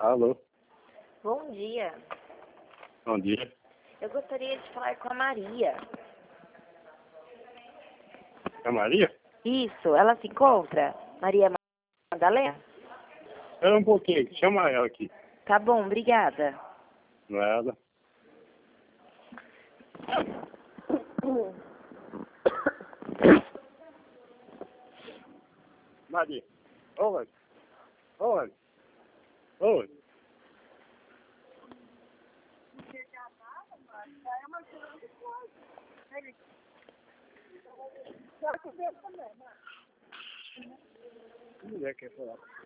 Alô, Bom dia. bom dia. Eu gostaria de falar com a Maria. É a Maria? Isso, ela se encontra? Maria Madalena? Espera um pouquinho, chama ela aqui. Tá bom, obrigada. Nada. Maria. Oi. Oi. Oi. Mulher quer falar.